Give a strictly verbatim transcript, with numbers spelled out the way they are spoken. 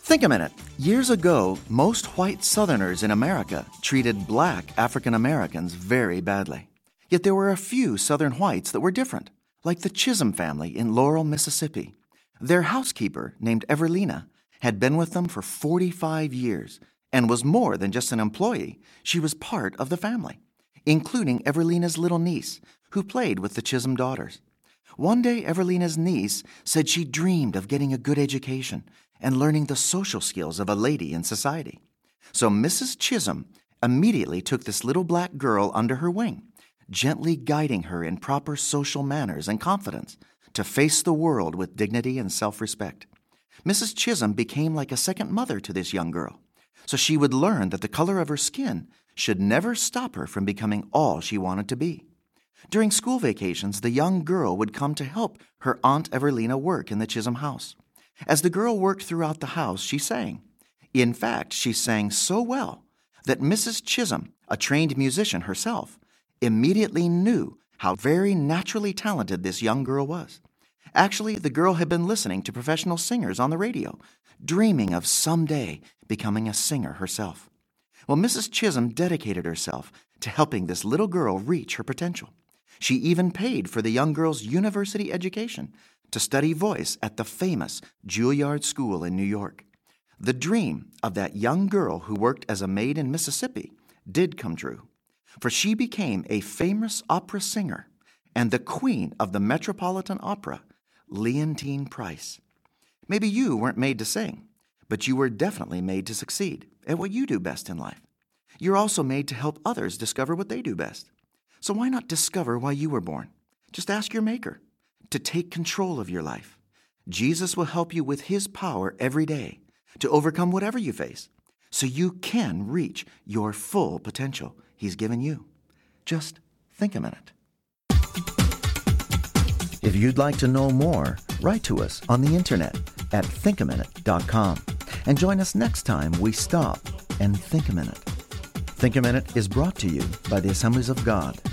Think a minute. Years ago, most white Southerners in America treated black African Americans very badly. Yet there were a few Southern whites that were different, like the Chisholm family in Laurel, Mississippi. Their housekeeper, named Everlina, had been with them for forty-five years and was more than just an employee. She was part of the family, including Everlina's little niece, who played with the Chisholm daughters. One day, Everlina's niece said she dreamed of getting a good education and learning the social skills of a lady in society. So Missus Chisholm immediately took this little black girl under her wing, gently guiding her in proper social manners and confidence to face the world with dignity and self-respect. Missus Chisholm became like a second mother to this young girl, so she would learn that the color of her skin should never stop her from becoming all she wanted to be. During school vacations, the young girl would come to help her Aunt Everlina work in the Chisholm house. As the girl worked throughout the house, she sang. In fact, she sang so well that Missus Chisholm, a trained musician herself, immediately knew how very naturally talented this young girl was. Actually, the girl had been listening to professional singers on the radio, dreaming of someday becoming a singer herself. Well, Missus Chisholm dedicated herself to helping this little girl reach her potential. She even paid for the young girl's university education to study voice at the famous Juilliard School in New York. The dream of that young girl who worked as a maid in Mississippi did come true, for she became a famous opera singer and the queen of the Metropolitan Opera, Leontyne Price. Maybe you weren't made to sing, but you were definitely made to succeed at what you do best in life. You're also made to help others discover what they do best. So why not discover why you were born? Just ask your Maker to take control of your life. Jesus will help you with His power every day to overcome whatever you face, so you can reach your full potential He's given you. Just think a minute. If you'd like to know more, write to us on the internet at think a minute dot com and join us next time we stop and think a minute. Think a Minute is brought to you by the Assemblies of God.